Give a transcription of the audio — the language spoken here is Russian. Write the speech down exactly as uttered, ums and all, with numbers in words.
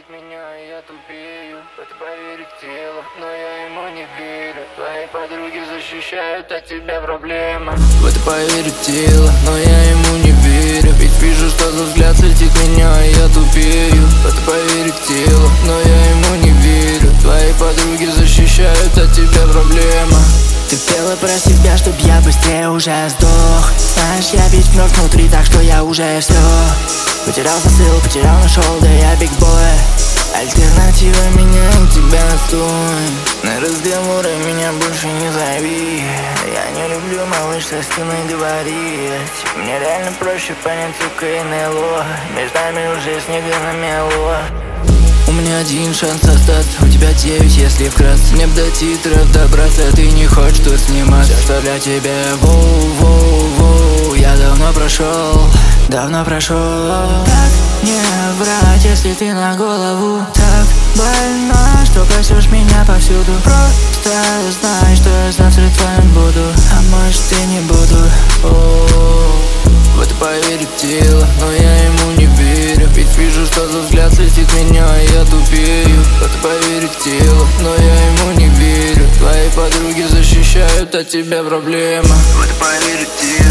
меня, и я тупею. В это поверит тело, но я ему не верю. Твои подруги защищают от тебя проблемы. В это поверит тело, но я ему не верю. Ведь вижу, что за взгляд слетит меня, и я тупею. В это поверит тело, но я ему не верю. Твои подруги защищают от тебя проблемы. Ты пела про себя, чтоб я быстрее уже сдох. Знаешь, я ведь мертв внутри, так что я уже все потерял смысл, потерял, нашел, да я бигбой. Альтернатива меня и тебя отстой. На разговоры меня больше не зови. Я не люблю, малыш, со стеной говорить. Мне реально проще понять, сука, и НЛО. Между нами уже снега намело. У меня один шанс остаться, у тебя девять, если вкратце. Мне б до титров добраться, ты не хочешь тут сниматься. Все, что для тебя, воу-воу-воу, я давно прошел, давно прошел. Так не врать, если ты на голову так больна, что просишь меня повсюду. Просто знай, что я завтра твоим буду, а может и не буду. О-о-о. В это поверит тело, но я ему не верю. Ведь вижу, что за взгляд слетит меня, и я тупею. В это поверит тело, но я ему не верю. Твои подруги защищают от тебя проблемы. В это поверит тело.